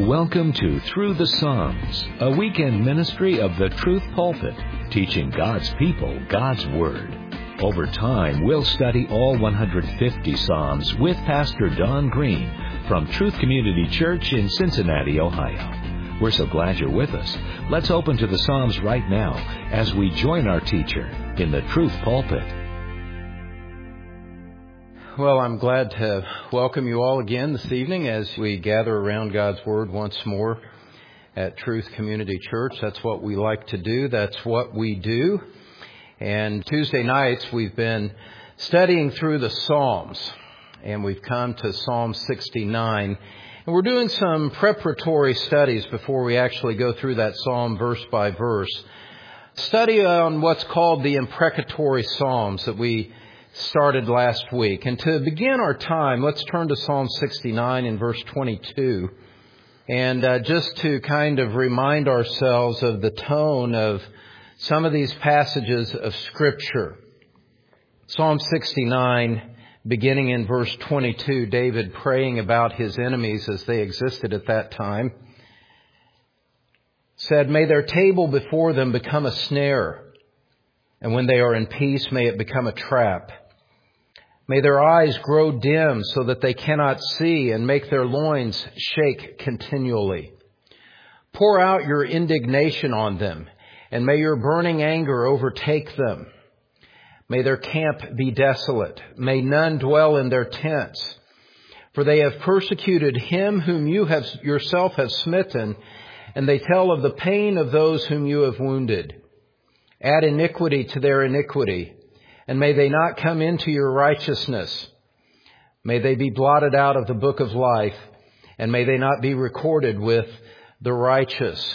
Welcome to Through the Psalms, a weekend ministry of the Truth Pulpit, teaching God's people God's Word. Over time, we'll study all 150 Psalms with Pastor Don Green from Truth Community Church in Cincinnati, Ohio. We're so glad you're with us. Let's open to the Psalms right now as we join our teacher in the Truth Pulpit. Well, I'm glad to welcome you all again this evening as we gather around God's Word once more at Truth Community Church. That's what we like to do. That's what we do. And Tuesday nights we've been studying through the Psalms, and we've come to Psalm 69. And we're doing some preparatory studies before we actually go through that psalm verse by verse. Study on what's called the imprecatory Psalms that we started last week. And to begin our time, let's turn to Psalm 69 in verse 22. And just to kind of remind ourselves of the tone of some of these passages of Scripture. Psalm 69, beginning in verse 22, David praying about his enemies as they existed at that time, said, "May their table before them become a snare, and when they are in peace, may it become a trap. May their eyes grow dim so that they cannot see, and make their loins shake continually. Pour out your indignation on them, and may your burning anger overtake them. May their camp be desolate. May none dwell in their tents. For they have persecuted him whom you have yourself have smitten, and they tell of the pain of those whom you have wounded. Add iniquity to their iniquity, and may they not come into your righteousness. May they be blotted out of the book of life, and may they not be recorded with the righteous."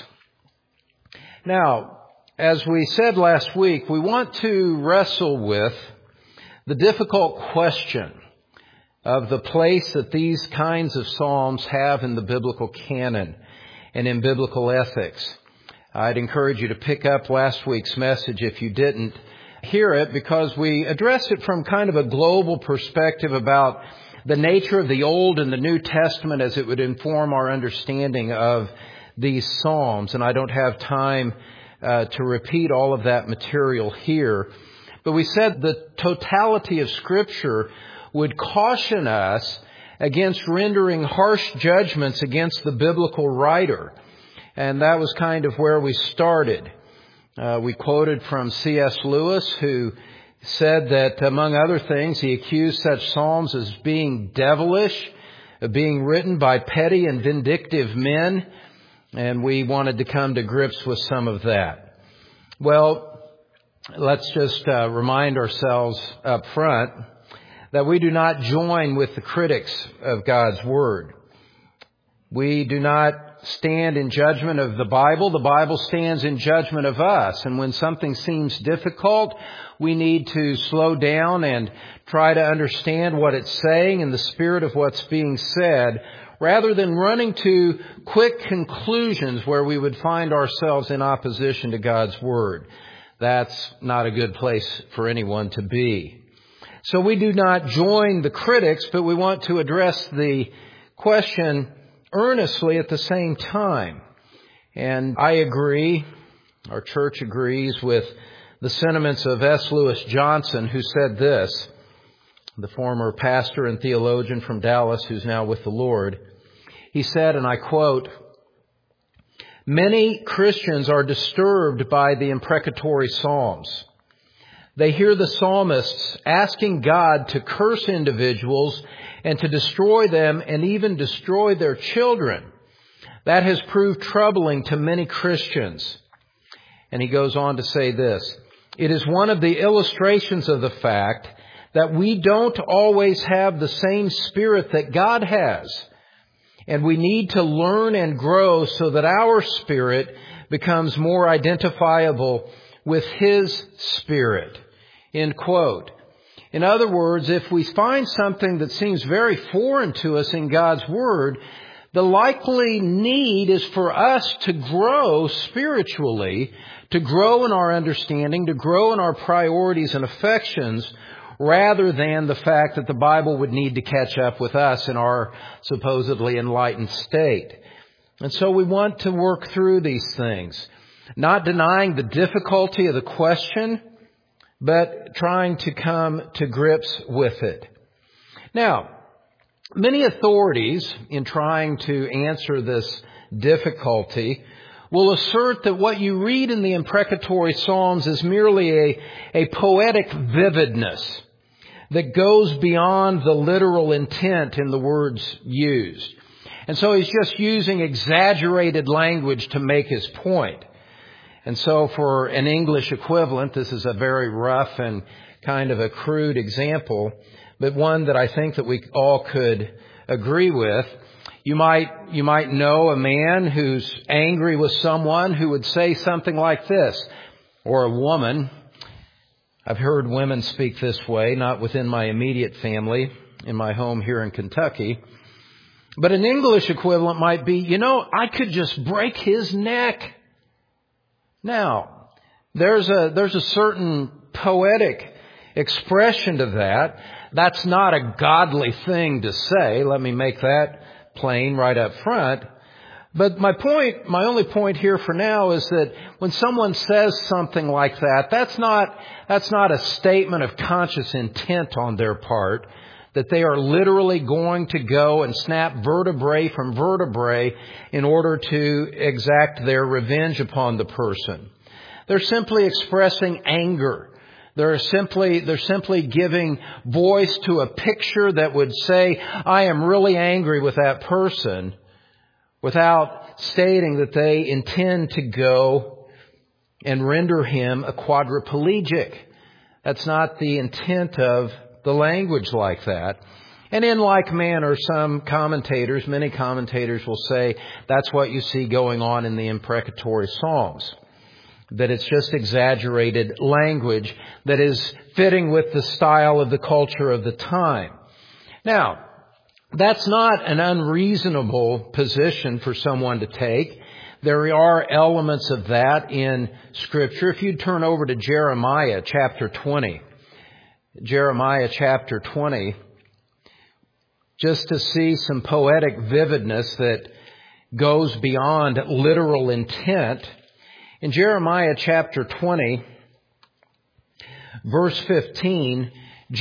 Now, as we said last week, we want to wrestle with the difficult question of the place that these kinds of psalms have in the biblical canon and in biblical ethics. I'd encourage you to pick up last week's message if you didn't hear it, because we addressed it from kind of a global perspective about the nature of the Old and the New Testament as it would inform our understanding of these psalms. And I don't have time to repeat all of that material here. But we said the totality of Scripture would caution us against rendering harsh judgments against the biblical writer. And that was kind of where we started. We quoted from C.S. Lewis, who said that, among other things, he accused such psalms as being devilish, being written by petty and vindictive men, and we wanted to come to grips with some of that. Well, let's just remind ourselves up front that we do not join with the critics of God's Word. We do not stand in judgment of the Bible. The Bible stands in judgment of us. And when something seems difficult, we need to slow down and try to understand what it's saying in the spirit of what's being said, rather than running to quick conclusions where we would find ourselves in opposition to God's Word. That's not a good place for anyone to be. So we do not join the critics, but we want to address the question earnestly at the same time. And I agree, our church agrees with the sentiments of S. Lewis Johnson, who said this, the former pastor and theologian from Dallas who's now with the Lord. He said, and I quote, "Many Christians are disturbed by the imprecatory Psalms. They hear the psalmists asking God to curse individuals and to destroy them and even destroy their children. That has proved troubling to many Christians." And he goes on to say this, "It is one of the illustrations of the fact that we don't always have the same spirit that God has. And we need to learn and grow so that our spirit becomes more identifiable with His Spirit." End quote. In other words, if we find something that seems very foreign to us in God's Word, the likely need is for us to grow spiritually, to grow in our understanding, to grow in our priorities and affections, rather than the fact that the Bible would need to catch up with us in our supposedly enlightened state. And so we want to work through these things, not denying the difficulty of the question, but trying to come to grips with it. Now, many authorities, in trying to answer this difficulty, will assert that what you read in the imprecatory Psalms is merely a poetic vividness that goes beyond the literal intent in the words used. And so he's just using exaggerated language to make his point. And so for an English equivalent, this is a very rough and kind of a crude example, but one that I think that we all could agree with. You might know a man who's angry with someone who would say something like this, or a woman. I've heard women speak this way, not within my immediate family, in my home here in Kentucky. But an English equivalent might be, I could just break his neck. Now, there's a certain poetic expression to that. That's not a godly thing to say. Let me make that plain right up front. But my only point here for now is that when someone says something like that, that's not a statement of conscious intent on their part, that they are literally going to go and snap vertebrae from vertebrae in order to exact their revenge upon the person. They're simply expressing anger. They're simply giving voice to a picture that would say, I am really angry with that person, without stating that they intend to go and render him a quadriplegic. That's not the intent of the language like that. And in like manner, many commentators will say that's what you see going on in the imprecatory Psalms. That it's just exaggerated language that is fitting with the style of the culture of the time. Now, that's not an unreasonable position for someone to take. There are elements of that in Scripture. If you'd turn over to Jeremiah chapter 20. Jeremiah chapter 20, just to see some poetic vividness that goes beyond literal intent. In Jeremiah chapter 20, verse 15,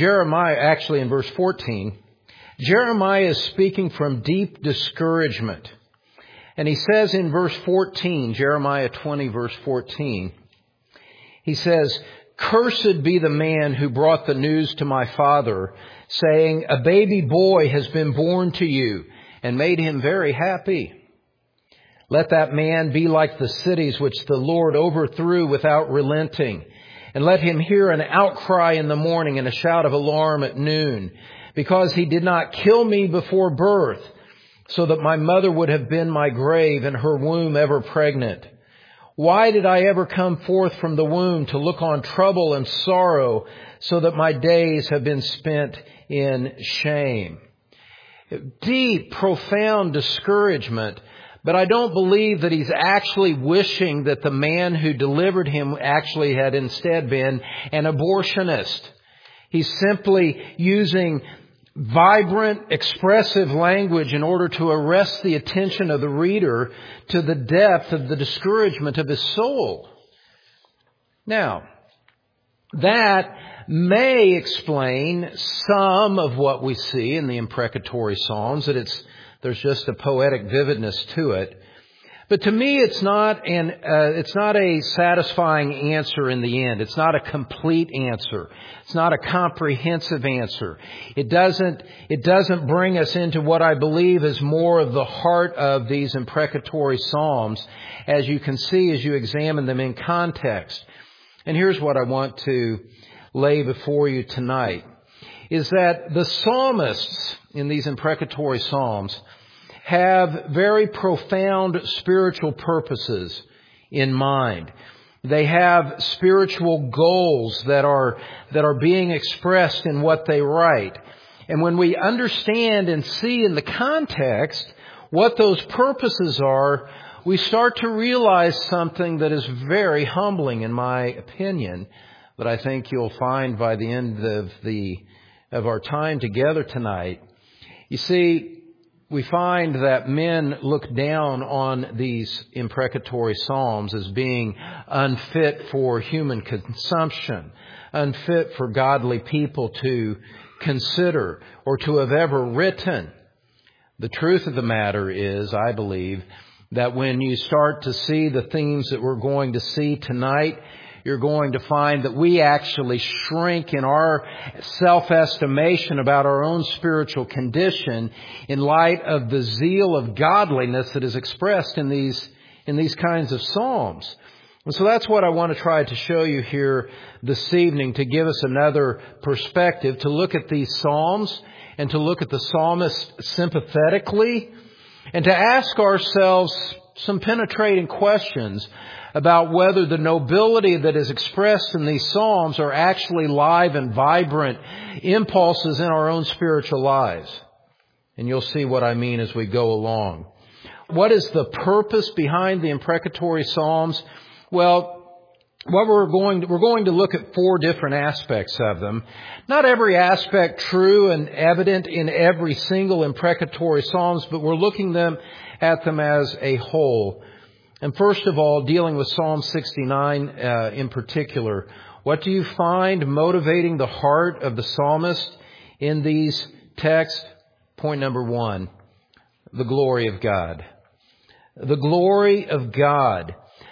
in verse 14, Jeremiah is speaking from deep discouragement. And he says in verse 14, Jeremiah 20, verse 14, he says, Cursed be the man who brought the news to my father, saying, A baby boy has been born to you, and made him very happy. Let that man be like the cities which the Lord overthrew without relenting. And let him hear an outcry in the morning and a shout of alarm at noon, because he did not kill me before birth, so that my mother would have been my grave and her womb ever pregnant. Why did I ever come forth from the womb to look on trouble and sorrow, so that my days have been spent in shame? Deep, profound discouragement. But I don't believe that he's actually wishing that the man who delivered him actually had instead been an abortionist. He's simply using vibrant, expressive language in order to arrest the attention of the reader to the depth of the discouragement of his soul. Now, that may explain some of what we see in the imprecatory Psalms, that there's just a poetic vividness to it. But to me, it's not a satisfying answer in the end. It's not a complete answer. It's not a comprehensive answer. It doesn't bring us into what I believe is more of the heart of these imprecatory Psalms, as you can see as you examine them in context. And here's what I want to lay before you tonight, is that the psalmists in these imprecatory Psalms have very profound spiritual purposes in mind. They have spiritual goals that are being expressed in what they write. And when we understand and see in the context what those purposes are, we start to realize something that is very humbling, in my opinion, that I think you'll find by the end of our time together tonight. You see, we find that men look down on these imprecatory psalms as being unfit for human consumption, unfit for godly people to consider or to have ever written. The truth of the matter is, I believe, that when you start to see the themes that we're going to see tonight, you're going to find that we actually shrink in our self-estimation about our own spiritual condition in light of the zeal of godliness that is expressed in these kinds of psalms. And so that's what I want to try to show you here this evening, to give us another perspective, to look at these psalms and to look at the psalmist sympathetically, and to ask ourselves some penetrating questions about whether the nobility that is expressed in these psalms are actually live and vibrant impulses in our own spiritual lives. And you'll see what I mean as we go along. What is the purpose behind the imprecatory psalms? Well, we're going to look at 4 different aspects of them. Not every aspect true and evident in every single imprecatory psalms, but we're looking at them as a whole. And first of all, dealing with Psalm 69 in particular, what do you find motivating the heart of the psalmist in these texts? Point number 1, the glory of God. The glory of God.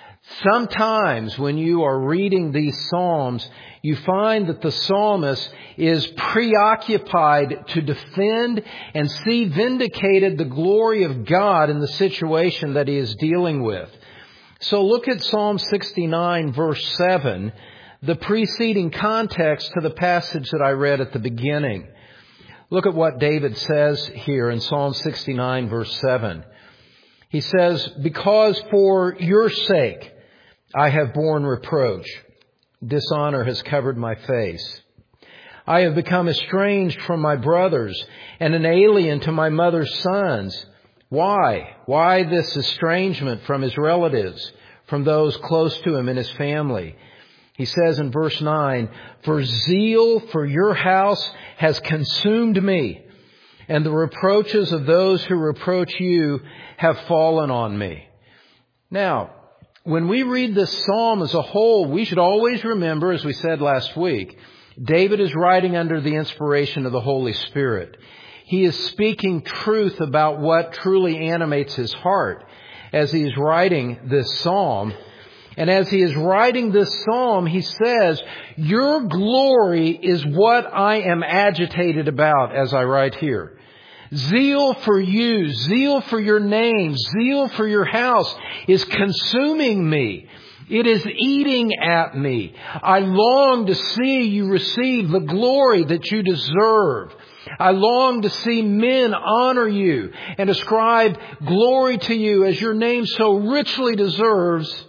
Sometimes when you are reading these psalms, you find that the psalmist is preoccupied to defend and see vindicated the glory of God in the situation that he is dealing with. So look at Psalm 69 verse 7, the preceding context to the passage that I read at the beginning. Look at what David says here in Psalm 69 verse 7. He says, "Because for your sake I have borne reproach. Dishonor has covered my face. I have become estranged from my brothers and an alien to my mother's sons." Why? Why this estrangement from his relatives, from those close to him in his family? He says in verse 9, "For zeal for your house has consumed me, and the reproaches of those who reproach you have fallen on me." Now, when we read this psalm as a whole, we should always remember, as we said last week, David is writing under the inspiration of the Holy Spirit. He is speaking truth about what truly animates his heart as he is writing this psalm. And as he is writing this psalm, he says, "Your glory is what I am agitated about," as I write here. Zeal for you, zeal for your name, zeal for your house is consuming me. It is eating at me. I long to see you receive the glory that you deserve. I long to see men honor you and ascribe glory to you as your name so richly deserves.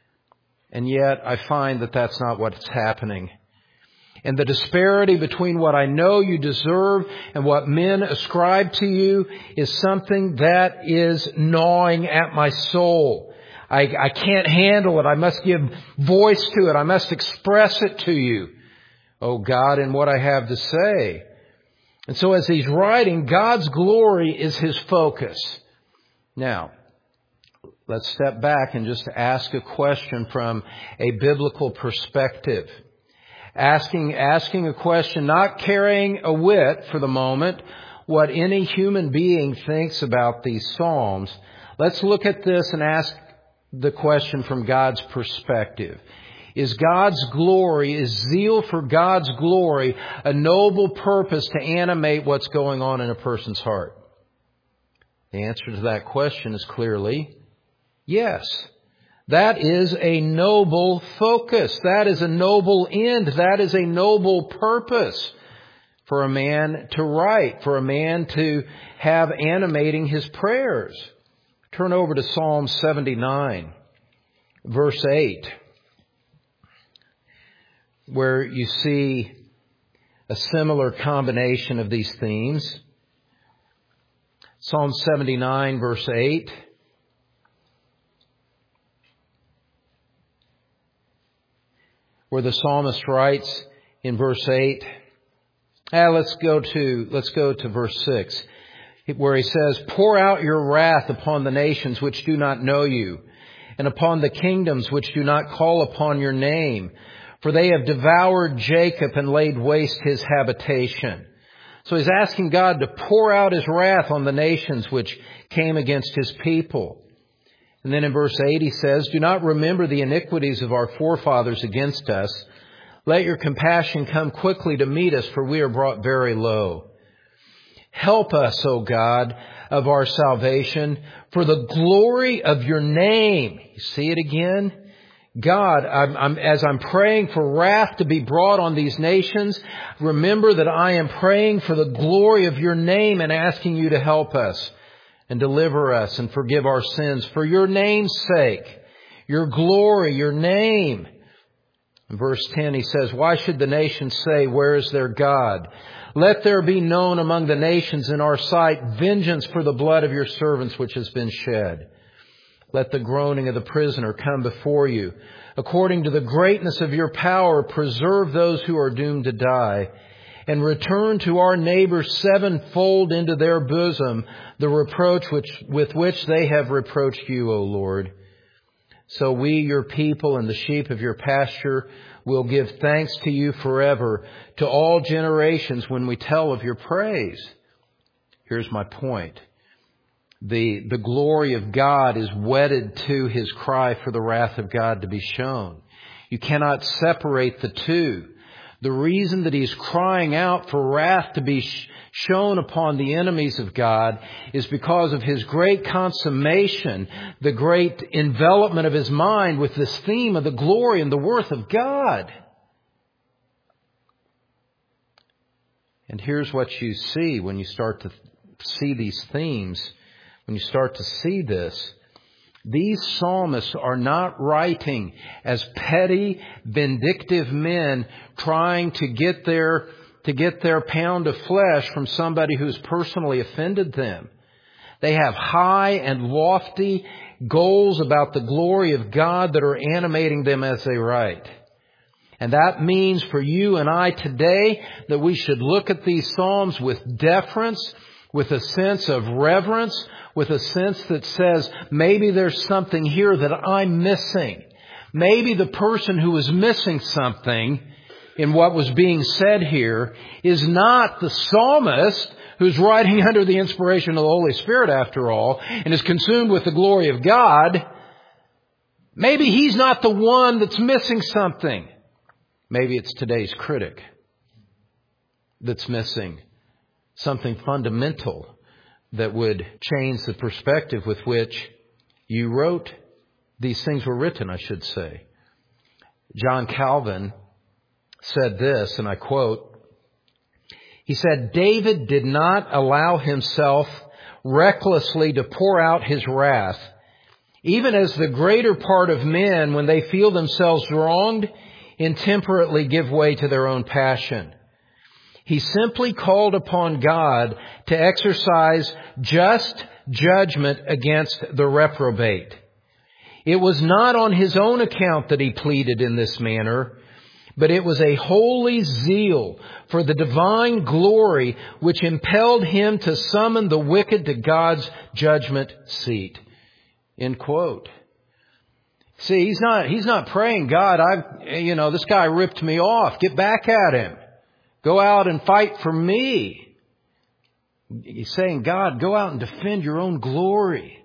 And yet I find that that's not what's happening. And the disparity between what I know you deserve and what men ascribe to you is something that is gnawing at my soul. I can't handle it. I must give voice to it. I must express it to you, oh God, in what I have to say. And so as he's writing, God's glory is his focus. Now, let's step back and just ask a question from a biblical perspective. Asking a question, not carrying a whit for the moment what any human being thinks about these psalms. Let's look at this and ask the question from God's perspective. Is God's glory, is zeal for God's glory a noble purpose to animate what's going on in a person's heart? The answer to that question is clearly yes. That is a noble focus. That is a noble end. That is a noble purpose for a man to write, for a man to have animating his prayers. Turn over to Psalm 79, verse 8, where you see a similar combination of these themes. Psalm 79, verse 8. Where the psalmist writes in verse 8, let's go to verse 6. where he says, "Pour out your wrath upon the nations which do not know you, and upon the kingdoms which do not call upon your name. For they have devoured Jacob and laid waste his habitation." So he's asking God to pour out his wrath on the nations which came against his people. And then in verse 8 he says, "Do not remember the iniquities of our forefathers against us. Let your compassion come quickly to meet us, for we are brought very low. Help us, O God, of our salvation, for the glory of your name." You see it again? God, as I'm praying for wrath to be brought on these nations, remember that I am praying for the glory of your name and asking you to help us and deliver us and forgive our sins for your name's sake, your glory, your name. In verse 10 he says, "Why should the nations say, 'Where is their God?' Let there be known among the nations in our sight vengeance for the blood of your servants which has been shed. Let the groaning of the prisoner come before you. According to the greatness of your power, preserve those who are doomed to die, and return to our neighbors sevenfold into their bosom the reproach with which they have reproached you, O Lord. So we, your people and the sheep of your pasture, will give thanks to you forever, to all generations when we tell of your praise." Here's my point. The glory of God is wedded to his cry for the wrath of God to be shown. You cannot separate the two. The reason that he's crying out for wrath to be shown upon the enemies of God is because of his great consummation, the great envelopment of his mind with this theme of the glory and the worth of God. And here's what you see when you start to see these themes. When you start to see this, these psalmists are not writing as petty, vindictive men trying to get their pound of flesh from somebody who's personally offended them. They have high and lofty goals about the glory of God that are animating them as they write. And that means for you and I today that we should look at these psalms with deference, with a sense of reverence, with a sense that says, maybe there's something here that I'm missing. Maybe the person who is missing something in what was being said here is not the psalmist who's writing under the inspiration of the Holy Spirit after all and is consumed with the glory of God. Maybe he's not the one that's missing something. Maybe it's today's critic that's missing something fundamental that would change the perspective with which you wrote. These things were written, I should say. John Calvin said this, and I quote, he said, "David did not allow himself recklessly to pour out his wrath, even as the greater part of men, when they feel themselves wronged, intemperately give way to their own passion. He simply called upon God to exercise just judgment against the reprobate. It was not on his own account that he pleaded in this manner, but it was a holy zeal for the divine glory which impelled him to summon the wicked to God's judgment seat." End quote. See, he's not praying, "God, this guy ripped me off. Get back at him. Go out and fight for me." He's saying, "God, go out and defend your own glory."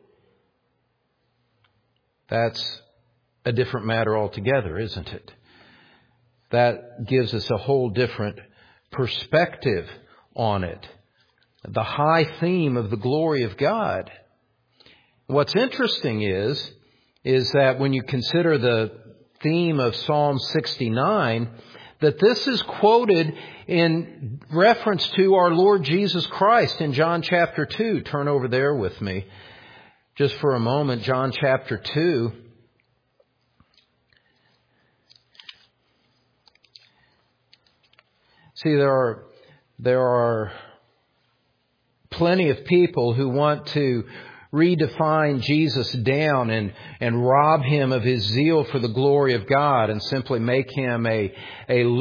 That's a different matter altogether, isn't it? That gives us a whole different perspective on it. The high theme of the glory of God. What's interesting is that when you consider the theme of Psalm 69, that this is quoted in reference to our Lord Jesus Christ in John chapter 2. Turn over there with me just for a moment. John chapter 2. See, there are plenty of people who want to redefine Jesus down and rob him of his zeal for the glory of God and simply make him a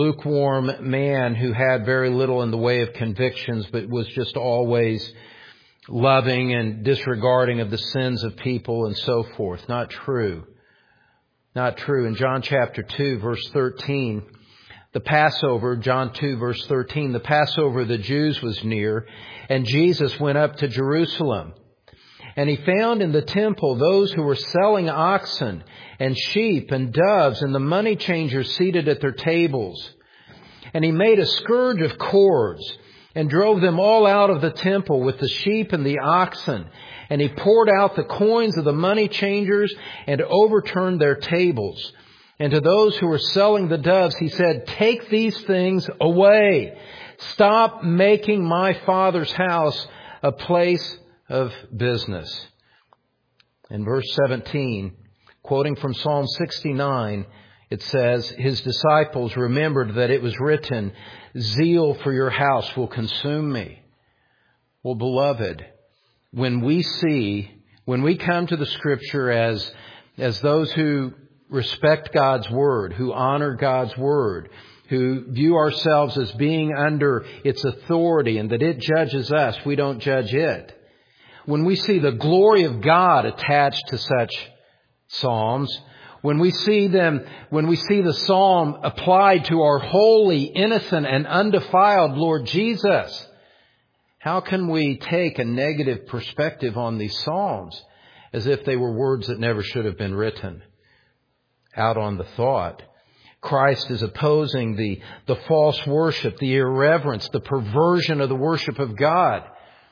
lukewarm man who had very little in the way of convictions but was just always loving and disregarding of the sins of people and so forth. Not true. Not true. In John chapter 2, verse 13, the Passover, John 2, verse 13, the Passover of the Jews was near, and Jesus went up to Jerusalem. And he found in the temple those who were selling oxen and sheep and doves and the money changers seated at their tables. And he made a scourge of cords and drove them all out of the temple with the sheep and the oxen. And he poured out the coins of the money changers and overturned their tables. And to those who were selling the doves, he said, "Take these things away. Stop making my Father's house a place of business." In verse 17, quoting from Psalm 69, it says, "His disciples remembered that it was written, 'Zeal for your house will consume me.'" Well, beloved, when we come to the Scripture as those who respect God's Word, who honor God's Word, who view ourselves as being under its authority and that it judges us, we don't judge it. When we see the glory of God attached to such psalms, when we see the psalm applied to our holy, innocent, and undefiled Lord Jesus, how can we take a negative perspective on these psalms as if they were words that never should have been written? Out on the thought. Christ is opposing the false worship, the irreverence, the perversion of the worship of God,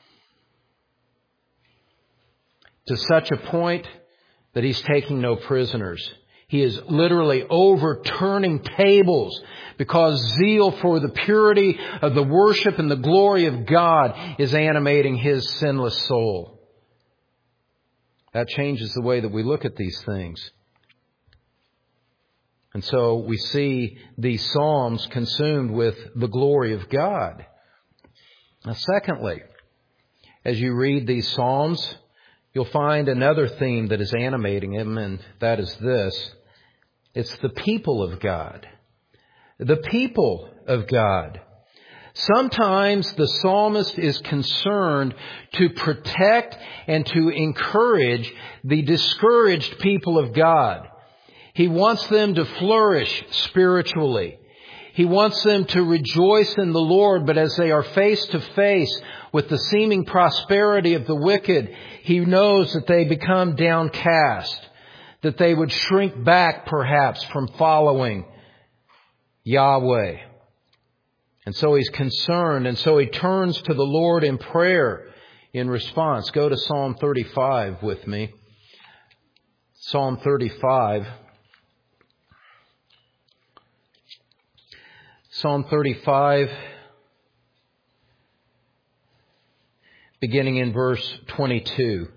to such a point that he's taking no prisoners. He is literally overturning tables because zeal for the purity of the worship and the glory of God is animating his sinless soul. That changes the way that we look at these things. And so we see these psalms consumed with the glory of God. Now, secondly, as you read these psalms, you'll find another theme that is animating them, and that is this. It's the people of God. The people of God. Sometimes the psalmist is concerned to protect and to encourage the discouraged people of God. He wants them to flourish spiritually. He wants them to rejoice in the Lord, but as they are face to face with the seeming prosperity of the wicked, he knows that they become downcast, that they would shrink back perhaps from following Yahweh. And so he's concerned, and so he turns to the Lord in prayer in response. Go to Psalm 35 with me. Psalm 35. Psalm 35, beginning in verse 22.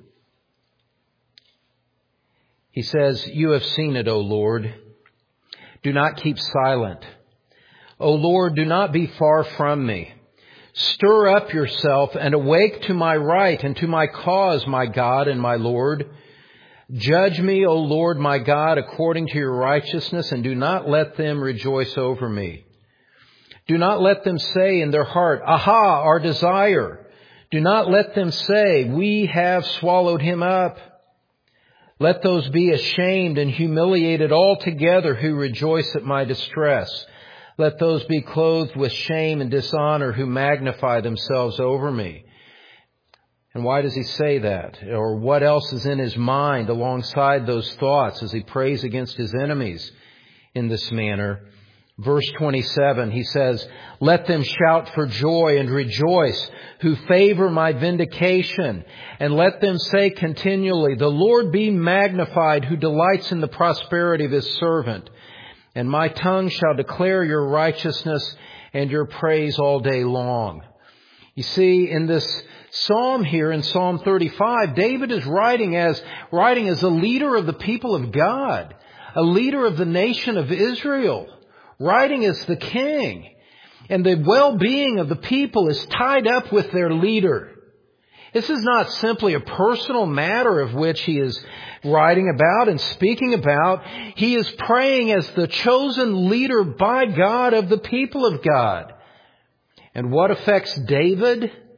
He says, "You have seen it, O Lord. Do not keep silent. O Lord, do not be far from me. Stir up yourself and awake to my right and to my cause, my God and my Lord. Judge me, O Lord, my God, according to your righteousness, and do not let them rejoice over me. Do not let them say in their heart, 'Aha, our desire.' Do not let them say, 'We have swallowed him up.' Let those be ashamed and humiliated altogether who rejoice at my distress. Let those be clothed with shame and dishonor who magnify themselves over me." And why does he say that? Or what else is in his mind alongside those thoughts as he prays against his enemies in this manner? Verse 27, he says, "Let them shout for joy and rejoice who favor my vindication. And let them say continually, 'The Lord be magnified who delights in the prosperity of his servant.' And my tongue shall declare your righteousness and your praise all day long." You see, in this psalm here, in Psalm 35, David is writing as a leader of the people of God, a leader of the nation of Israel, writing as the king. And the well-being of the people is tied up with their leader. This is not simply a personal matter of which he is writing about and speaking about. He is praying as the chosen leader by God of the people of God. And what affects David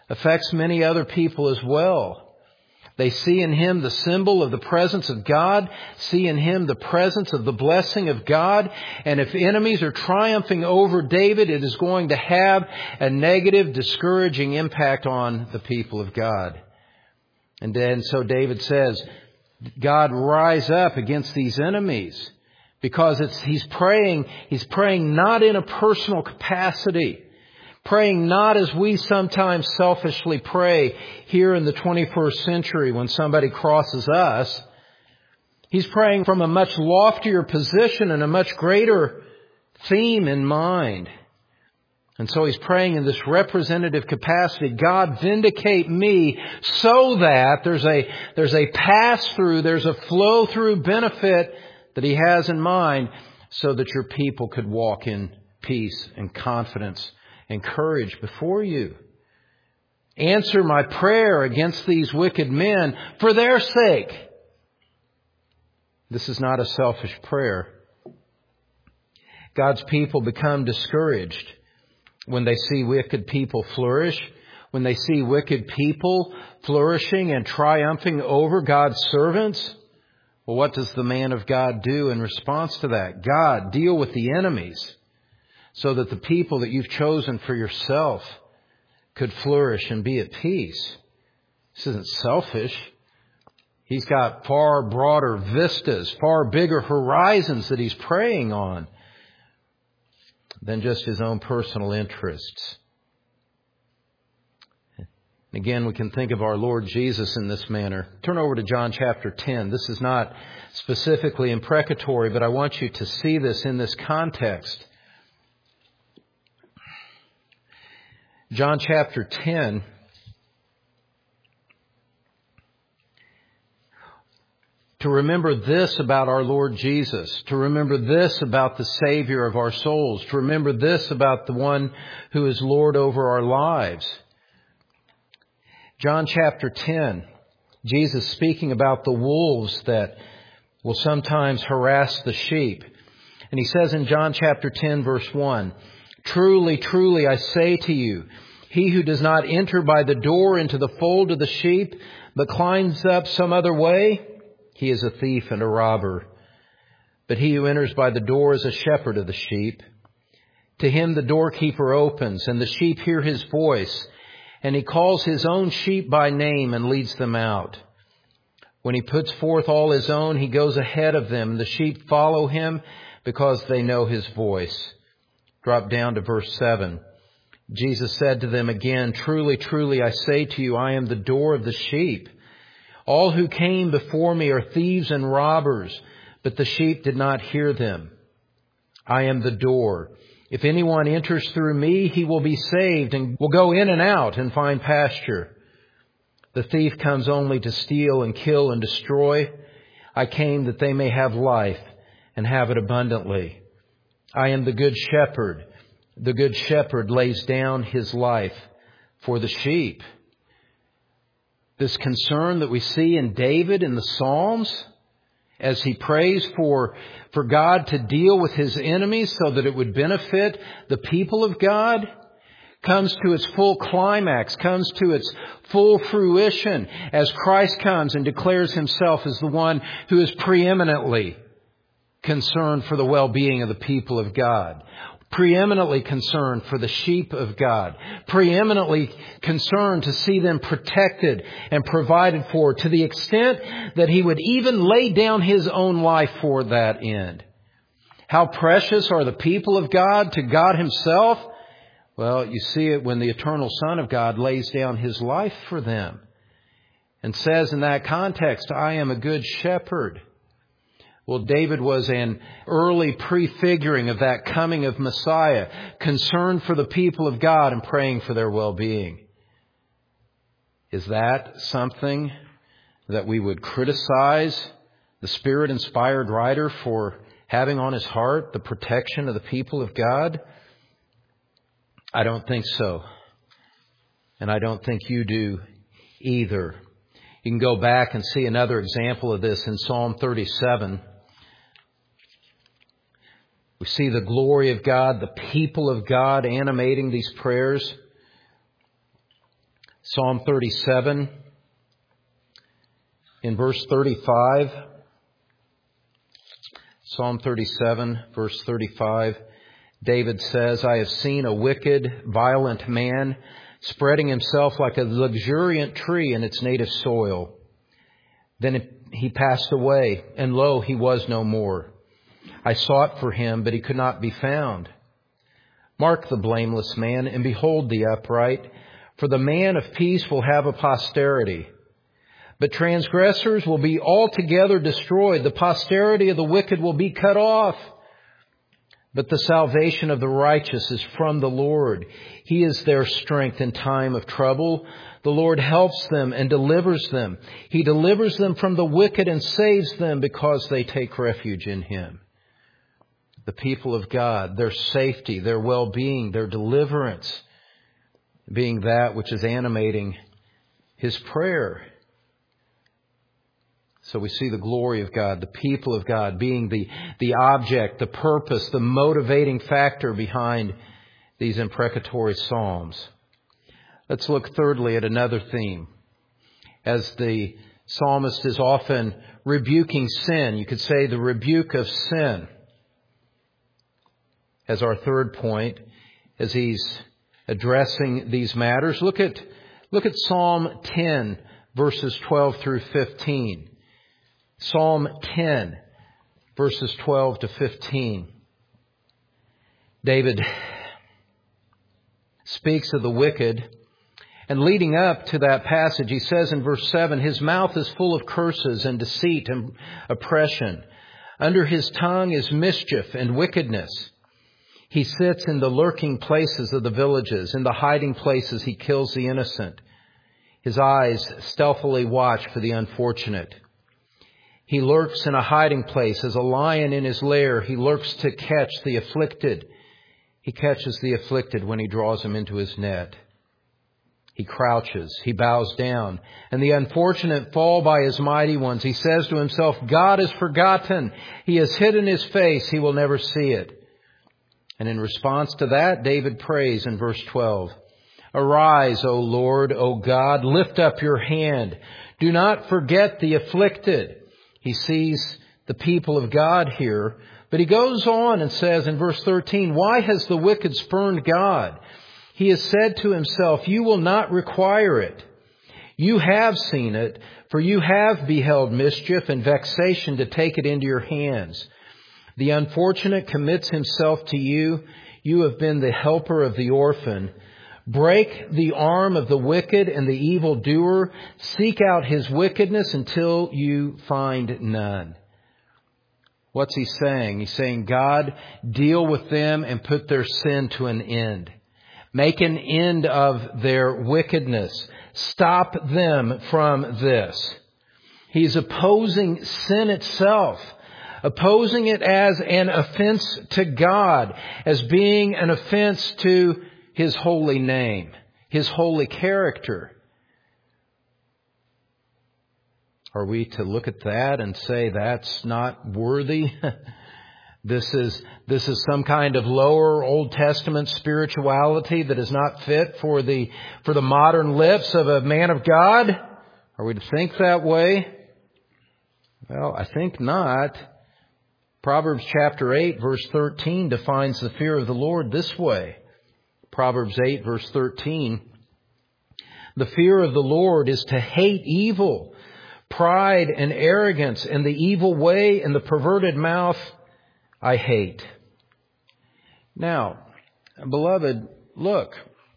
affects many other people as well. They see in him the symbol of the presence of God, see in him the presence of the blessing of God. And if enemies are triumphing over David, it is going to have a negative, discouraging impact on the people of God. And then so David says, God, rise up against these enemies. Because he's praying not in a personal capacity. Praying not as we sometimes selfishly pray here in the 21st century when somebody crosses us. He's praying from a much loftier position and a much greater theme in mind. And so he's praying in this representative capacity. God, vindicate me so that there's a pass-through, there's a flow-through benefit that he has in mind so that your people could walk in peace and confidence and courage before you. Answer my prayer against these wicked men for their sake. This is not a selfish prayer. God's people become discouraged when they see wicked people flourish, when they see wicked people flourishing and triumphing over God's servants. Well, what does the man of God do in response to that? God, deal with the enemies, so that the people that you've chosen for yourself could flourish and be at peace. This isn't selfish. He's got far broader vistas, far bigger horizons that he's praying on than just his own personal interests. Again, we can think of our Lord Jesus in this manner. Turn over to John chapter 10. This is not specifically imprecatory, but I want you to see this in this context. John chapter 10. To remember this about our Lord Jesus, to remember this about the Savior of our souls, to remember this about the one who is Lord over our lives. John chapter 10, Jesus speaking about the wolves that will sometimes harass the sheep. And he says in John chapter 10, verse 1, Truly, truly, I say to you, he who does not enter by the door into the fold of the sheep, but climbs up some other way, he is a thief and a robber. But he who enters by the door is a shepherd of the sheep. To him the doorkeeper opens, and the sheep hear his voice, and he calls his own sheep by name and leads them out. When he puts forth all his own, he goes ahead of them. The sheep follow him because they know his voice. Drop down to verse 7. Jesus said to them again, Truly, truly, I say to you, I am the door of the sheep. All who came before me are thieves and robbers, but the sheep did not hear them. I am the door. If anyone enters through me, he will be saved and will go in and out and find pasture. The thief comes only to steal and kill and destroy. I came that they may have life and have it abundantly. I am the good shepherd. The good shepherd lays down his life for the sheep. This concern that we see in David in the Psalms, as he prays for God to deal with his enemies so that it would benefit the people of God, comes to its full climax, comes to its full fruition as Christ comes and declares himself as the one who is preeminently concerned for the well-being of the people of God, preeminently concerned for the sheep of God, preeminently concerned to see them protected and provided for, to the extent that he would even lay down his own life for that end. How precious are the people of God to God himself? Well, you see it when the eternal Son of God lays down his life for them and says in that context, I am a good shepherd. Well, David was an early prefiguring of that coming of Messiah, concerned for the people of God and praying for their well-being. Is that something that we would criticize the Spirit-inspired writer for having on his heart, the protection of the people of God? I don't think so. And I don't think you do either. You can go back and see another example of this in Psalm 37. We see the glory of God, the people of God animating these prayers. Psalm 37 in verse 35. Psalm 37, verse 35. David says, I have seen a wicked, violent man spreading himself like a luxuriant tree in its native soil. Then he passed away, and lo, he was no more. I sought for him, but he could not be found. Mark the blameless man, and behold the upright, for the man of peace will have a posterity. But transgressors will be altogether destroyed. The posterity of the wicked will be cut off. But the salvation of the righteous is from the Lord. He is their strength in time of trouble. The Lord helps them and delivers them. He delivers them from the wicked and saves them because they take refuge in Him. The people of God, their safety, their well-being, their deliverance, being that which is animating His prayer. So we see the glory of God, the people of God being the object, the purpose, the motivating factor behind these imprecatory psalms. Let's look thirdly at another theme. As the psalmist is often rebuking sin, you could say the rebuke of sin. As our third point, as he's addressing these matters, look at Psalm 10, verses 12 through 15. Psalm 10, verses 12 to 15. David speaks of the wicked, and leading up to that passage, he says in verse 7, his mouth is full of curses and deceit and oppression. Under his tongue is mischief and wickedness. He sits in the lurking places of the villages. In the hiding places he kills the innocent. His eyes stealthily watch for the unfortunate. He lurks in a hiding place as a lion in his lair. He lurks to catch the afflicted. He catches the afflicted when he draws him into his net. He crouches. He bows down. And the unfortunate fall by his mighty ones. He says to himself, God is forgotten. He has hidden his face. He will never see it. And in response to that, David prays in verse 12, Arise, O Lord, O God, lift up your hand. Do not forget the afflicted. He sees the people of God here, but he goes on and says in verse 13, Why has the wicked spurned God? He has said to himself, You will not require it. You have seen it, for you have beheld mischief and vexation to take it into your hands. The unfortunate commits himself to you. You have been the helper of the orphan. Break the arm of the wicked and the evildoer. Seek out his wickedness until you find none. What's he saying? He's saying, God, deal with them and put their sin to an end. Make an end of their wickedness. Stop them from this. He's opposing sin itself. Opposing it as an offense to God, as being an offense to His holy name, His holy character. Are we to look at that and say that's not worthy? This is some kind of lower Old Testament spirituality that is not fit for the modern lips of a man of God? Are we to think that way? Well, I think not. Proverbs chapter 8, verse 13 defines the fear of the Lord this way. Proverbs 8, verse 13. The fear of the Lord is to hate evil, pride and arrogance, and the evil way and the perverted mouth I hate. Now, beloved, look.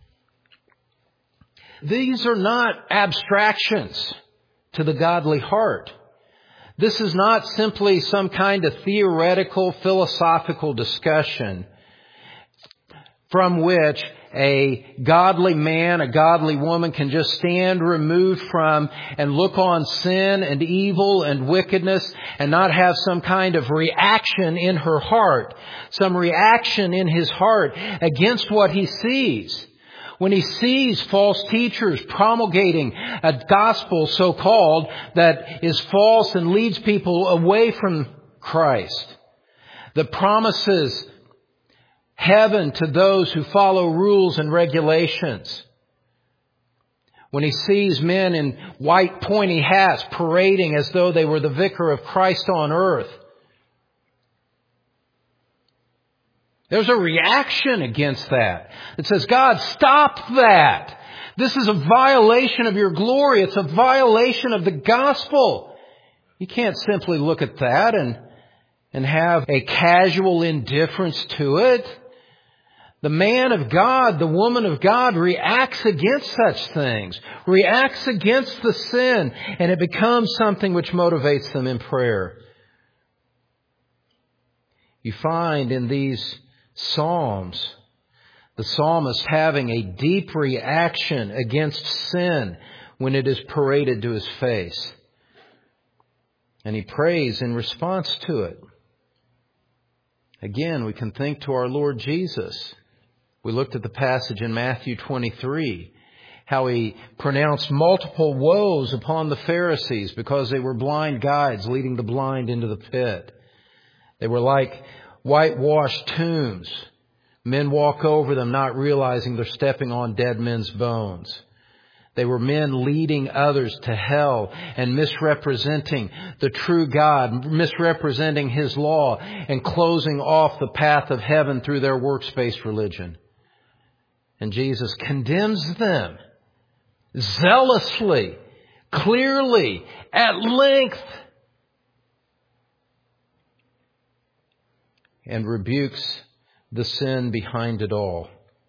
These are not abstractions to the godly heart. This is not simply some kind of theoretical, philosophical discussion from which a godly man, a godly woman can just stand removed from and look on sin and evil and wickedness and not have some kind of reaction in her heart, some reaction in his heart against what he sees. When he sees false teachers promulgating a gospel so-called that is false and leads people away from Christ, that promises heaven to those who follow rules and regulations. When he sees men in white pointy hats parading as though they were the vicar of Christ on earth. There's a reaction against that. It says, God, stop that. This is a violation of your glory. It's a violation of the gospel. You can't simply look at that and have a casual indifference to it. The man of God, the woman of God reacts against such things, reacts against the sin, and it becomes something which motivates them in prayer. You find in these Psalms, the psalmist having a deep reaction against sin when it is paraded to his face. And he prays in response to it. Again, we can think to our Lord Jesus. We looked at the passage in Matthew 23, how he pronounced multiple woes upon the Pharisees because they were blind guides leading the blind into the pit. They were like whitewashed tombs. Men walk over them not realizing they're stepping on dead men's bones. They were men leading others to hell and misrepresenting the true God, misrepresenting His law and closing off the path of heaven through their works-based religion. And Jesus condemns them zealously, clearly, at length, and rebukes the sin behind it all.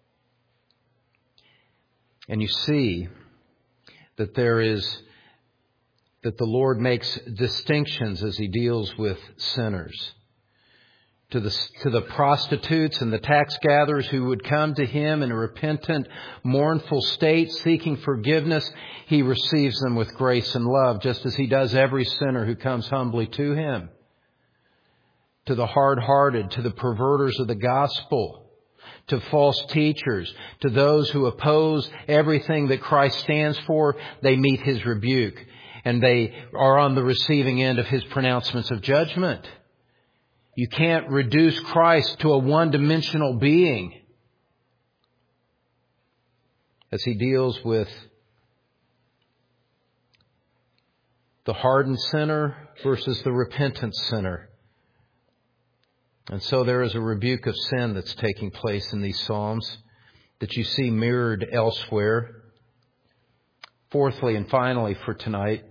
And you see that that the Lord makes distinctions as He deals with sinners. To the prostitutes and the tax gatherers who would come to Him in a repentant, mournful state, seeking forgiveness, He receives them with grace and love, just as He does every sinner who comes humbly to Him. To the hard-hearted, to the perverters of the gospel, to false teachers, to those who oppose everything that Christ stands for, they meet His rebuke, and they are on the receiving end of His pronouncements of judgment. You can't reduce Christ to a one-dimensional being as He deals with the hardened sinner versus the repentant sinner. And so there is a rebuke of sin that's taking place in these Psalms that you see mirrored elsewhere. Fourthly and finally for tonight,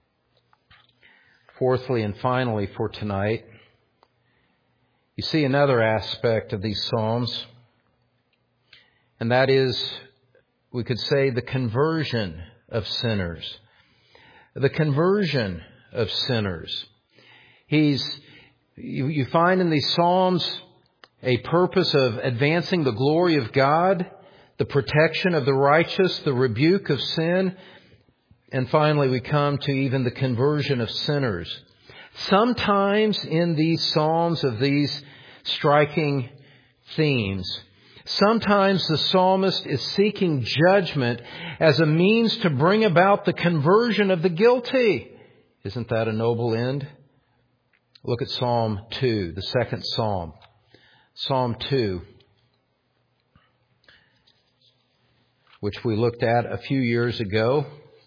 you see another aspect of these Psalms, and that is, we could say, the conversion of sinners. The conversion of sinners. You find in these Psalms a purpose of advancing the glory of God, the protection of the righteous, the rebuke of sin, and finally we come to even the conversion of sinners. Sometimes in these Psalms of these striking themes, sometimes the psalmist is seeking judgment as a means to bring about the conversion of the guilty. Isn't that a noble end? Look at Psalm 2, the second Psalm. Psalm 2, which we looked at a few years ago.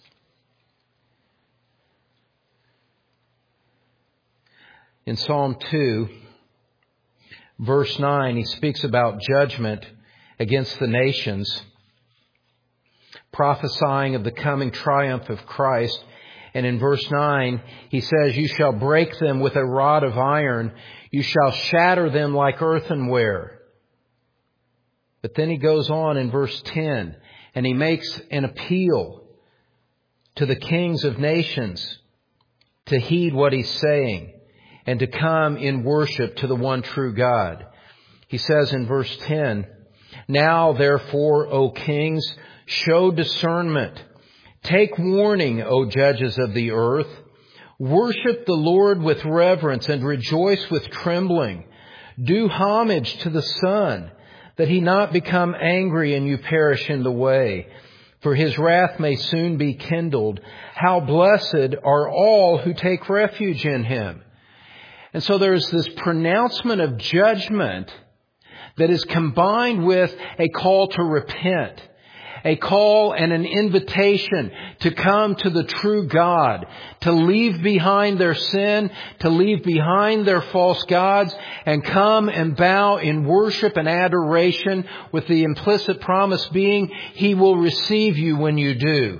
In Psalm 2, verse 9, he speaks about judgment against the nations, prophesying of the coming triumph of Christ. And in verse 9, he says, "You shall break them with a rod of iron. You shall shatter them like earthenware." But then he goes on in verse 10, and he makes an appeal to the kings of nations to heed what he's saying and to come in worship to the one true God. He says in verse 10, "Now therefore, O kings, show discernment. Take warning, O judges of the earth. Worship the Lord with reverence and rejoice with trembling. Do homage to the Son, that He not become angry and you perish in the way. For His wrath may soon be kindled. How blessed are all who take refuge in Him." And so there's this pronouncement of judgment that is combined with a call to repent a call and an invitation to come to the true God, to leave behind their sin, to leave behind their false gods, and come and bow in worship and adoration, with the implicit promise being, He will receive you when you do.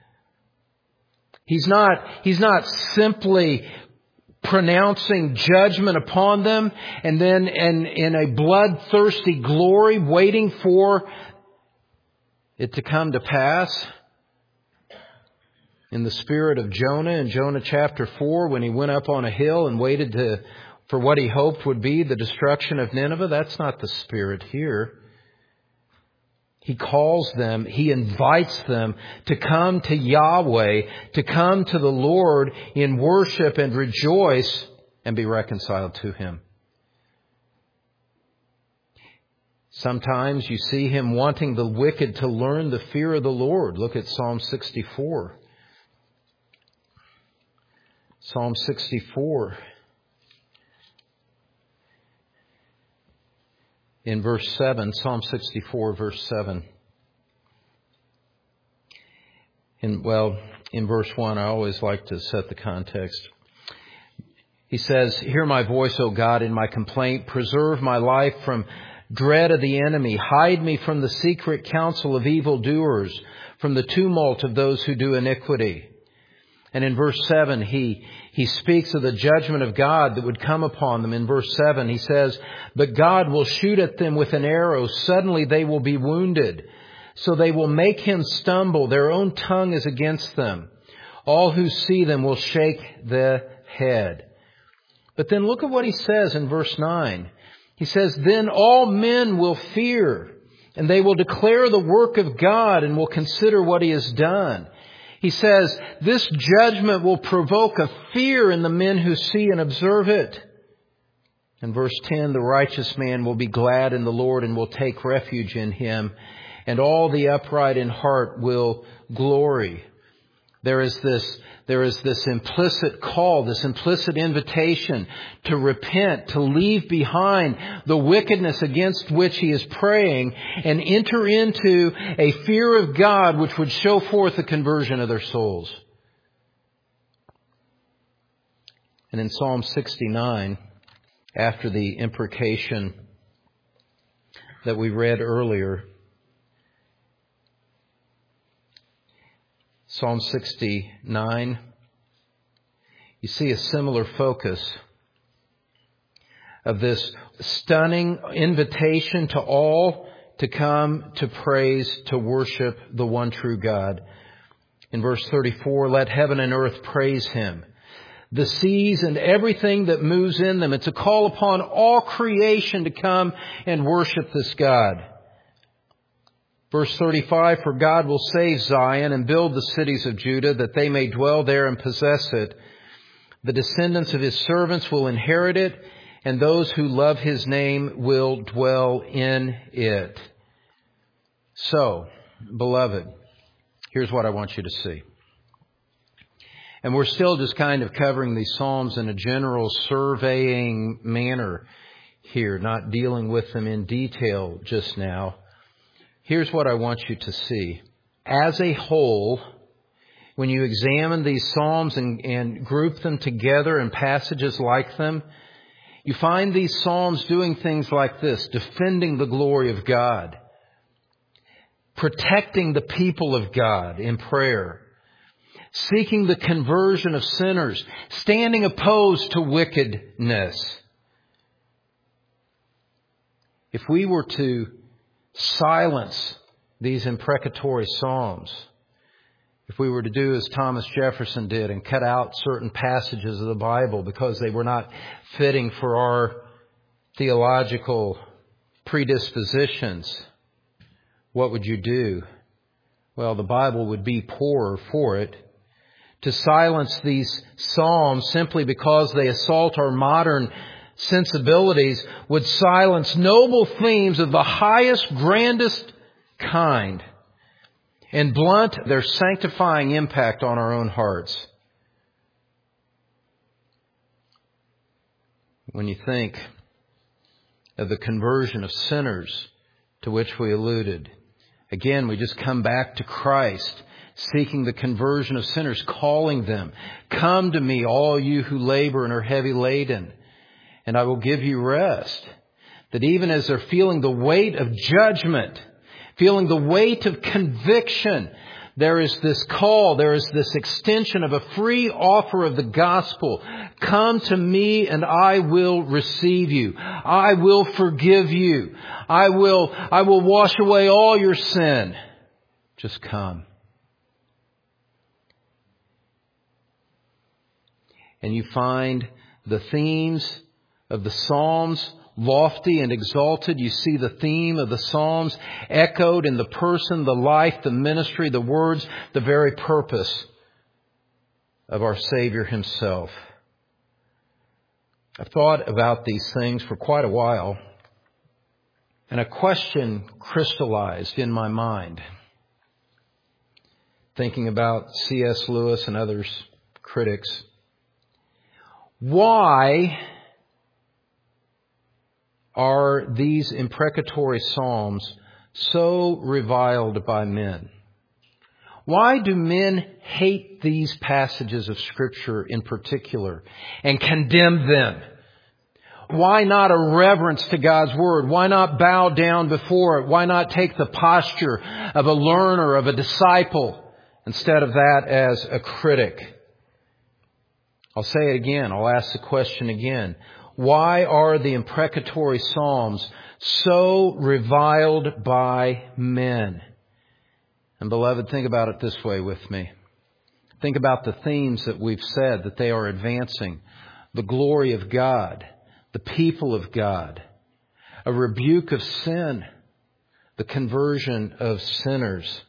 He's not simply pronouncing judgment upon them and then in a bloodthirsty glory waiting for it to come to pass. In the spirit of Jonah in Jonah chapter 4, when he went up on a hill and waited for what he hoped would be the destruction of Nineveh, that's not the spirit here. He calls them, He invites them to come to Yahweh, to come to the Lord in worship and rejoice and be reconciled to Him. Sometimes you see Him wanting the wicked to learn the fear of the Lord. Look at Psalm 64. Psalm 64. In verse 7, Psalm 64, verse 7. In verse 1, I always like to set the context. He says, "Hear my voice, O God, in my complaint. Preserve my life from dread of the enemy. Hide me from the secret counsel of evildoers, from the tumult of those who do iniquity." And in verse 7, he speaks of the judgment of God that would come upon them. In verse 7, he says, "But God will shoot at them with an arrow. Suddenly they will be wounded. So they will make him stumble. Their own tongue is against them. All who see them will shake the head." But then look at what he says in verse 9. He says, "Then all men will fear, and they will declare the work of God and will consider what He has done." He says, this judgment will provoke a fear in the men who see and observe it. In verse 10, "The righteous man will be glad in the Lord and will take refuge in Him, and all the upright in heart will glory." There is this implicit call, this implicit invitation to repent, to leave behind the wickedness against which he is praying and enter into a fear of God which would show forth the conversion of their souls. And in Psalm 69, after the imprecation that we read earlier, Psalm 69, you see a similar focus of this stunning invitation to all to come to praise, to worship the one true God. In verse 34, "Let heaven and earth praise Him, the seas and everything that moves in them." It's a call upon all creation to come and worship this God. Verse 35, "For God will save Zion and build the cities of Judah, that they may dwell there and possess it. The descendants of His servants will inherit it, and those who love His name will dwell in it." So, beloved, here's what I want you to see. And we're still just kind of covering these Psalms in a general surveying manner here, not dealing with them in detail just now. Here's what I want you to see. As a whole, when you examine these Psalms and group them together in passages like them, you find these Psalms doing things like this: defending the glory of God, protecting the people of God in prayer, seeking the conversion of sinners, standing opposed to wickedness. If we were to silence these imprecatory psalms, if we were to do as Thomas Jefferson did and cut out certain passages of the Bible because they were not fitting for our theological predispositions, what would you do? Well, the Bible would be poorer for it. To silence these psalms simply because they assault our modern sensibilities would silence noble themes of the highest, grandest kind and blunt their sanctifying impact on our own hearts. When you think of the conversion of sinners to which we alluded, Again, we just come back to Christ, seeking the conversion of sinners, calling them, "Come to me, all you who labor and are heavy laden, and I will give you rest." That even as they're feeling the weight of judgment, feeling the weight of conviction, there is this call, there is this extension of a free offer of the gospel. "Come to me and I will receive you. I will forgive you. I will wash away all your sin. Just come." And you find the themes of the Psalms lofty and exalted. You see the theme of the Psalms echoed in the person, the life, the ministry, the words, the very purpose of our Savior Himself. I've thought about these things for quite a while, and a question crystallized in my mind. Thinking about C.S. Lewis and others, critics. Why are these imprecatory psalms so reviled by men? Why do men hate these passages of Scripture in particular and condemn them? Why not a reverence to God's Word? Why not bow down before it? Why not take the posture of a learner, of a disciple, instead of that as a critic? I'll say it again. I'll ask the question again. Why are the imprecatory psalms so reviled by men? And beloved, think about it this way with me. Think about the themes that we've said, that they are advancing. The glory of God, the people of God, a rebuke of sin, the conversion of sinners.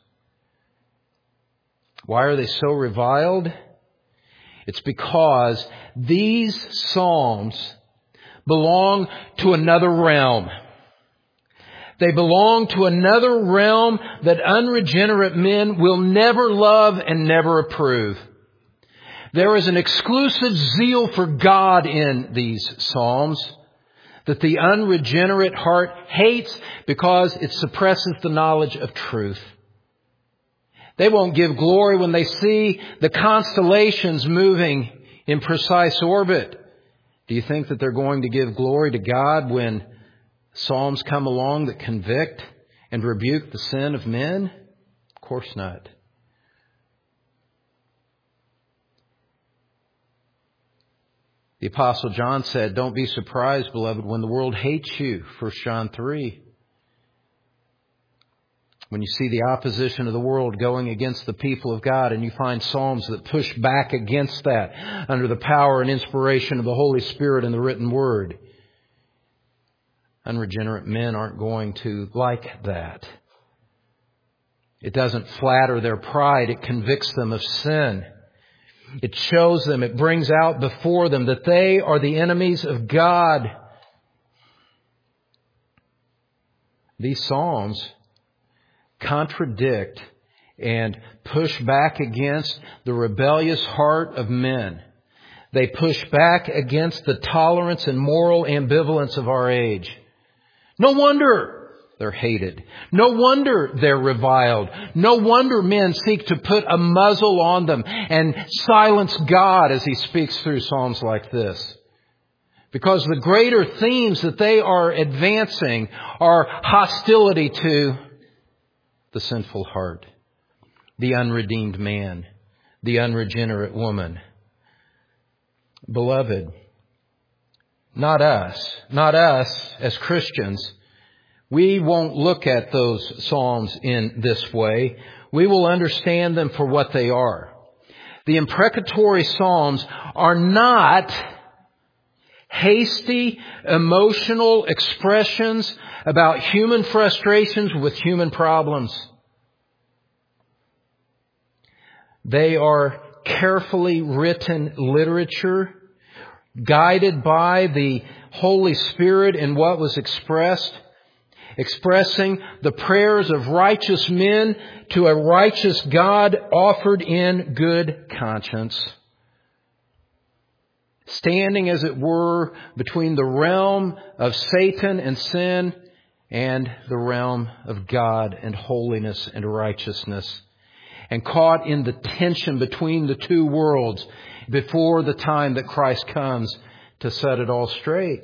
Why are they so reviled? It's because these psalms belong to another realm. They belong to another realm that unregenerate men will never love and never approve. There is an exclusive zeal for God in these psalms that the unregenerate heart hates because it suppresses the knowledge of truth. They won't give glory when they see the constellations moving in precise orbit. Do you think that they're going to give glory to God when psalms come along that convict and rebuke the sin of men? Of course not. The Apostle John said, "Don't be surprised, beloved, when the world hates you." 1 John 3. When you see the opposition of the world going against the people of God, and you find psalms that push back against that under the power and inspiration of the Holy Spirit and the written Word. Unregenerate men aren't going to like that. It doesn't flatter their pride. It convicts them of sin. It shows them, it brings out before them that they are the enemies of God. These psalms contradict and push back against the rebellious heart of men. They push back against the tolerance and moral ambivalence of our age. No wonder they're hated. No wonder they're reviled. No wonder men seek to put a muzzle on them and silence God as He speaks through psalms like this. Because the greater themes that they are advancing are hostility to the sinful heart, the unredeemed man, the unregenerate woman. Beloved, not us as Christians. We won't look at those psalms in this way. We will understand them for what they are. The imprecatory psalms are not hasty, emotional expressions about human frustrations with human problems. They are carefully written literature, guided by the Holy Spirit in what was expressed, expressing the prayers of righteous men to a righteous God offered in good conscience. Standing, as it were, between the realm of Satan and sin and the realm of God and holiness and righteousness, and caught in the tension between the two worlds before the time that Christ comes to set it all straight.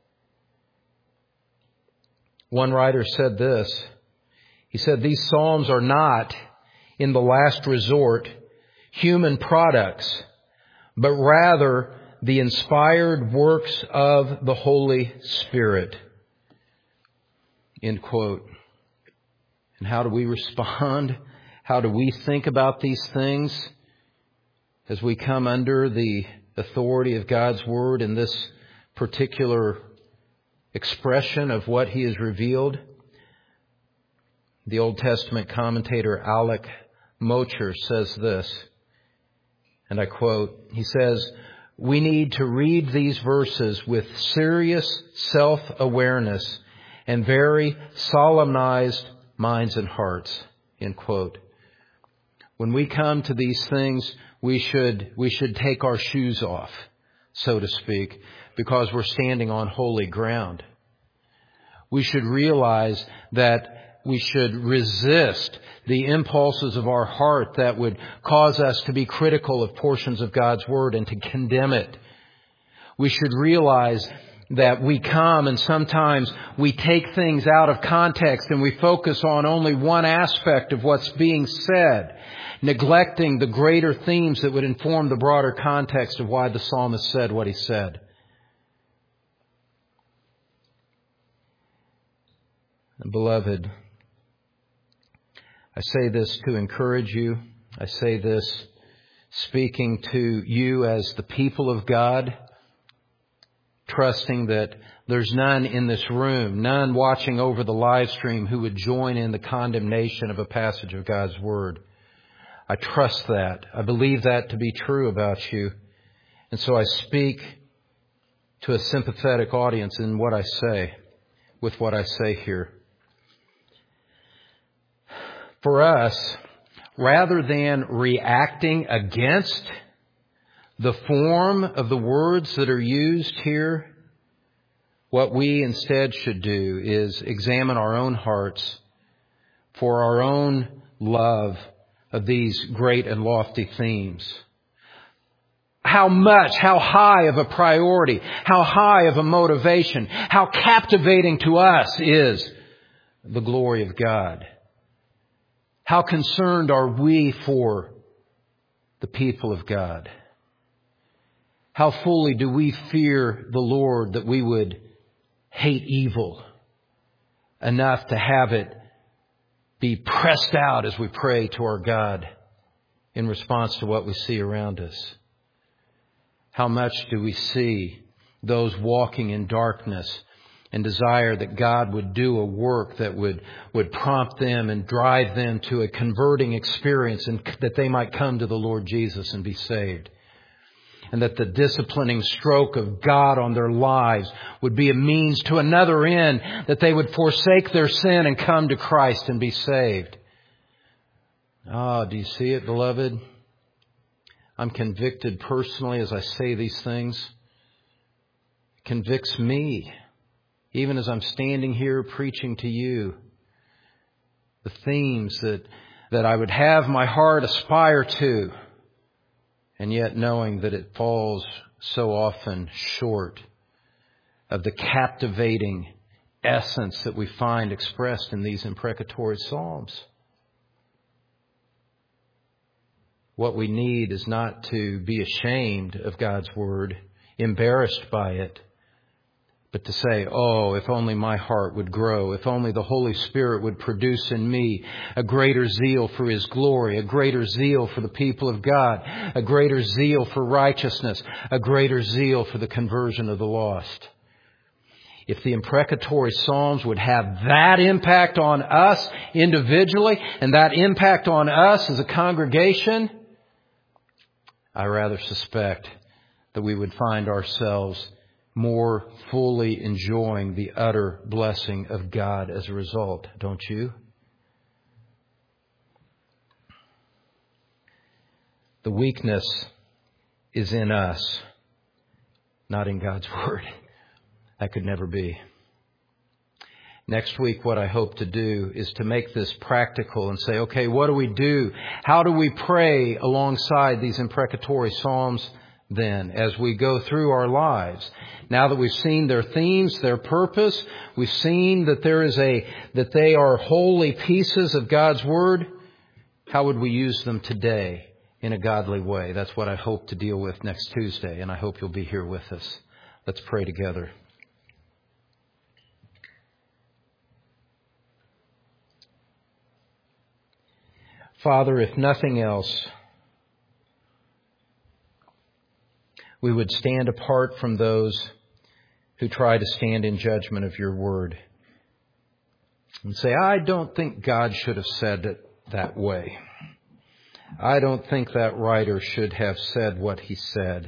One writer said this. He said, these Psalms are not, in the last resort, human products, but rather the inspired works of the Holy Spirit. End quote. And how do we respond? How do we think about these things as we come under the authority of God's Word in this particular expression of what He has revealed? The Old Testament commentator Alec Mocher says this, and I quote, he says, we need to read these verses with serious self-awareness and very solemnized minds and hearts. End quote. When we come to these things, we should take our shoes off, so to speak, because we're standing on holy ground. We should realize that we should resist the impulses of our heart that would cause us to be critical of portions of God's Word and to condemn it. We should realize that we come and sometimes we take things out of context and we focus on only one aspect of what's being said, neglecting the greater themes that would inform the broader context of why the psalmist said what he said. Beloved, I say this to encourage you. I say this speaking to you as the people of God, trusting that there's none in this room, none watching over the live stream who would join in the condemnation of a passage of God's Word. I trust that. I believe that to be true about you. And so I speak to a sympathetic audience in what I say, with what I say here. For us, rather than reacting against the form of the words that are used here, what we instead should do is examine our own hearts for our own love of these great and lofty themes. How much, how high of a priority, how high of a motivation, how captivating to us is the glory of God. How concerned are we for the people of God? How fully do we fear the Lord that we would hate evil enough to have it be pressed out as we pray to our God in response to what we see around us? How much do we see those walking in darkness and desire that God would do a work that would prompt them and drive them to a converting experience and that they might come to the Lord Jesus and be saved? And that the disciplining stroke of God on their lives would be a means to another end, that they would forsake their sin and come to Christ and be saved. Do you see it, beloved? I'm convicted personally as I say these things. It convicts me. Even as I'm standing here preaching to you, the themes that I would have my heart aspire to, and yet knowing that it falls so often short of the captivating essence that we find expressed in these imprecatory psalms. What we need is not to be ashamed of God's Word, embarrassed by it, but to say, oh, if only my heart would grow, if only the Holy Spirit would produce in me a greater zeal for His glory, a greater zeal for the people of God, a greater zeal for righteousness, a greater zeal for the conversion of the lost. If the imprecatory Psalms would have that impact on us individually and that impact on us as a congregation, I rather suspect that we would find ourselves more fully enjoying the utter blessing of God as a result, don't you? The weakness is in us, not in God's Word. That could never be. Next week, what I hope to do is to make this practical and say, okay, what do we do? How do we pray alongside these imprecatory psalms then as we go through our lives? Now that we've seen their themes, their purpose, we've seen that that they are holy pieces of God's Word, how would we use them today in a godly way? That's what I hope to deal with next Tuesday, and I hope you'll be here with us. Let's pray together. Father, if nothing else, we would stand apart from those who try to stand in judgment of your word and say, I don't think God should have said it that way. I don't think that writer should have said what he said.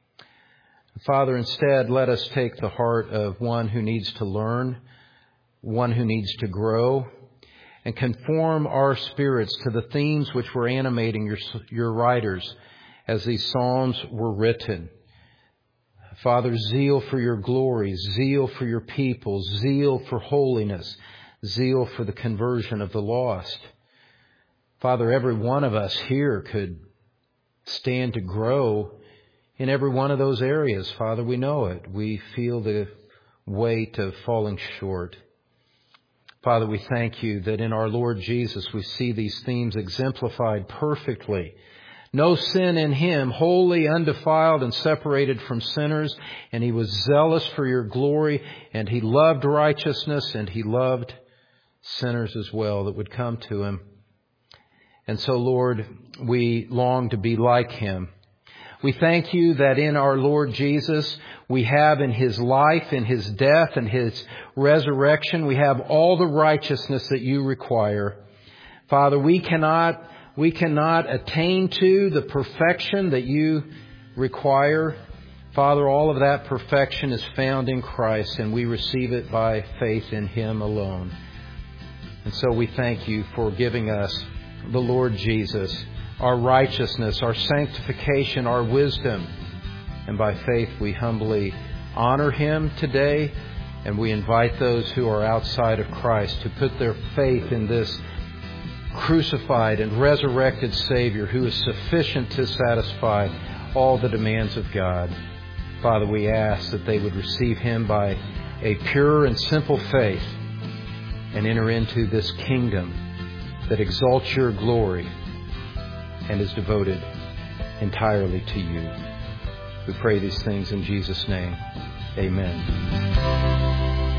Father, instead, let us take the heart of one who needs to learn, one who needs to grow, and conform our spirits to the themes which were animating your writers as these psalms were written. Father, zeal for your glory, zeal for your people, zeal for holiness, zeal for the conversion of the lost. Father, every one of us here could stand to grow in every one of those areas. Father, we know it. We feel the weight of falling short. Father, we thank you that in our Lord Jesus we see these themes exemplified perfectly. No sin in him, holy, undefiled, and separated from sinners. And he was zealous for your glory, and he loved righteousness, and he loved sinners as well that would come to him. And so, Lord, we long to be like him. We thank you that in our Lord Jesus, we have in his life, in his death, and his resurrection, we have all the righteousness that you require. Father, we cannot attain to the perfection that you require. Father, all of that perfection is found in Christ, and we receive it by faith in him alone. And so we thank you for giving us the Lord Jesus, our righteousness, our sanctification, our wisdom. And by faith we humbly honor him today, and we invite those who are outside of Christ to put their faith in this crucified and resurrected Savior who is sufficient to satisfy all the demands of God. Father, we ask that they would receive him by a pure and simple faith and enter into this kingdom that exalts your glory and is devoted entirely to you. We pray these things in Jesus' name. Amen.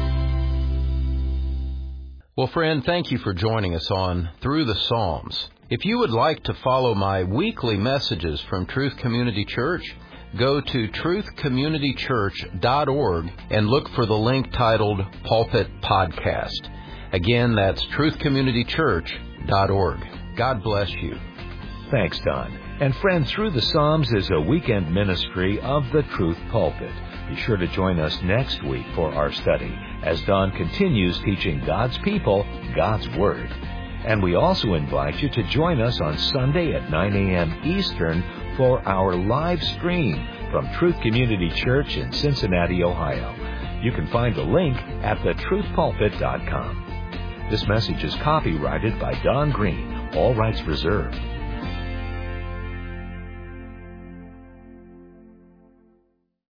Well, friend, thank you for joining us on Through the Psalms. If you would like to follow my weekly messages from Truth Community Church, go to truthcommunitychurch.org and look for the link titled Pulpit Podcast. Again, that's truthcommunitychurch.org. God bless you. Thanks, Don. And friend, Through the Psalms is a weekend ministry of the Truth Pulpit. Be sure to join us next week for our study as Don continues teaching God's people God's Word. And we also invite you to join us on Sunday at 9 a.m. Eastern for our live stream from Truth Community Church in Cincinnati, Ohio. You can find the link at thetruthpulpit.com. This message is copyrighted by Don Green. All rights reserved.